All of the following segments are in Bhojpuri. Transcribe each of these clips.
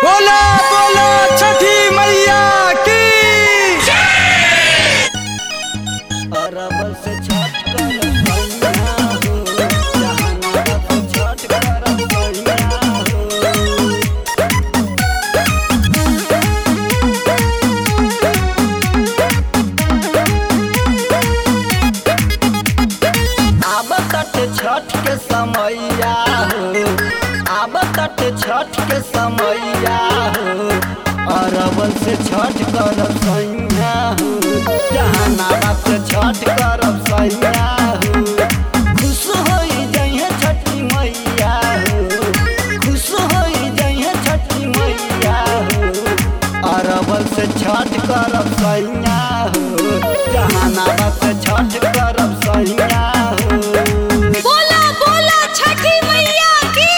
बोला बोला छठी मैया की। अरबल से छठ कर सैया हो, जहानाबाद से छठ कर सैया हो। आब तट छठ के समैया हो, आब तट छठ के समैया हो। अरबल से छठ करब सैया हो, जहानाबाद से छठ करब सैया हो। खुश होई जइहे छठी मैया हो, खुश होई जइहे छठी मैया हो। अरबल से छठ करब सैया हो, जहानाबाद से छठ करब सैया हो। बोला बोला छठी मैया की।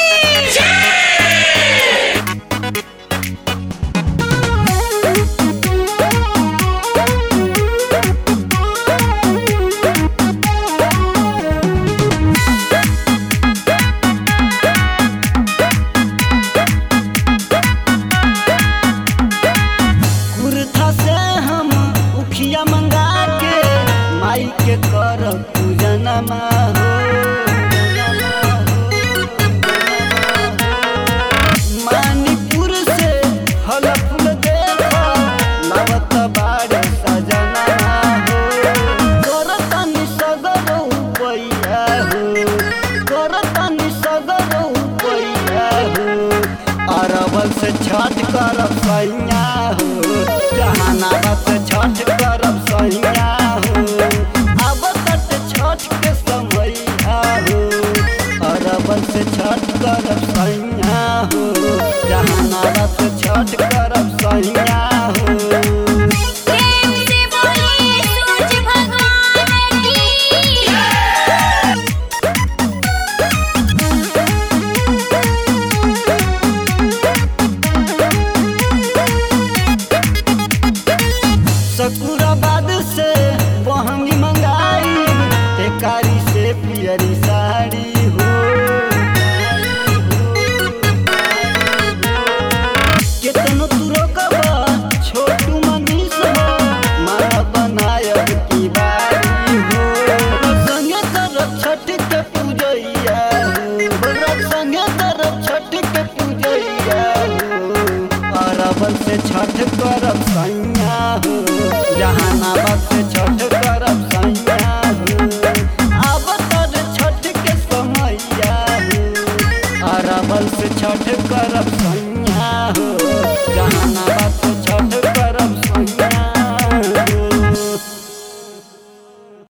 कुर्था से हम उखिया मंगा के माई के करब पूजनमा हो। मानिकपुर से फल फूल देख लावत बाड़े सजना हो। करतनी सगर उपैया हो, करतनी सगर उपैया हो। अरबल से छठ करब सैया हो, जहानाबाद से छठ करब सैया हो। अब तट छठ के समैया हो, अरबल से छठ करब सैया हो, जहानाबाद से छठ